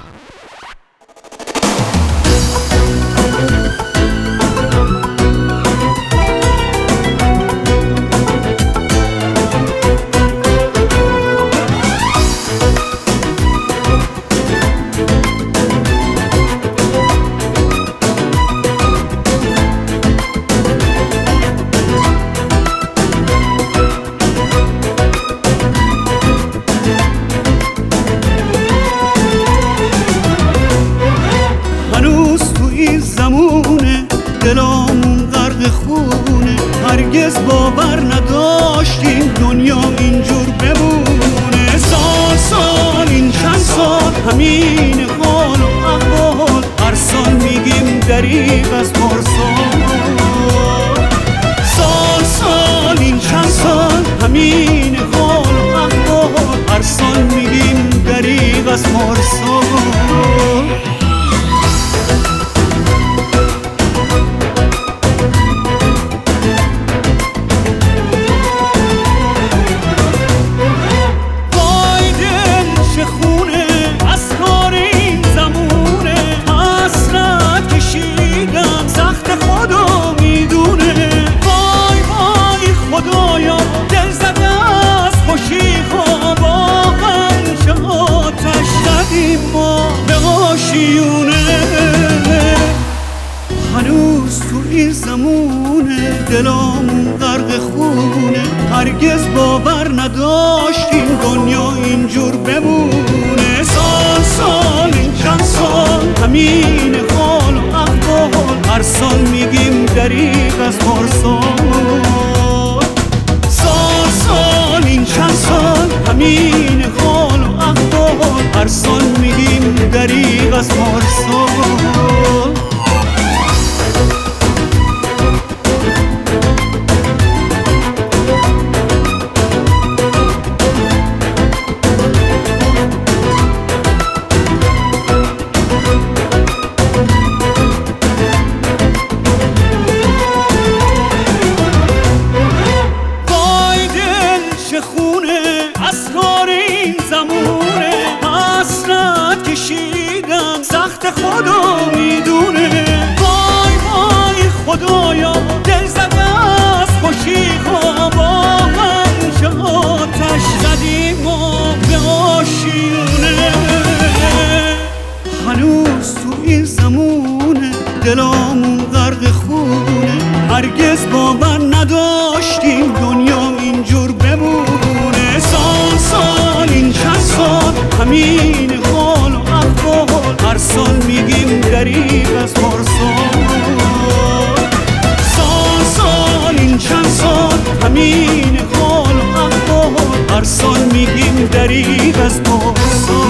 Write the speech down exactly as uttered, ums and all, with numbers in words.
دلامون غرق خونه، هرگز باور نداشتیم دنیا اینجور بمونه. سال سال این چند سال همین حال و احوال، هر سال میگیم دریغ از پارسال. سال سال این چند سال همین حال و احوال، هر سال میگیم دریغ از پارسال. هنوز تو این زمونه دلامون غرق خونه، هرگز باور نداشتیم دنیا اینجور بمونه. سال سال این چند سال همین حال و احوال، هر سال میگیم دریغ از پارسال. سال سال این چند سال همین حال و احوال، هر سال میگیم دریغ از پارسال. سخت خدا میدونه، وای وای خدایا دل زده از خوشی ها، با هم چه آتش زدیم ما به آشیونه. هنوز تو این زمونه دلامون غرق خونه، هرگز باور نداشتیم دنیا اینجور بمونه. سال سال این چند سال همین حال و احوال، هر سال میگیم دریغ از پارسال. سال سال این چند سال همین حال و احوال، هر سال میگیم دریغ از پارسال.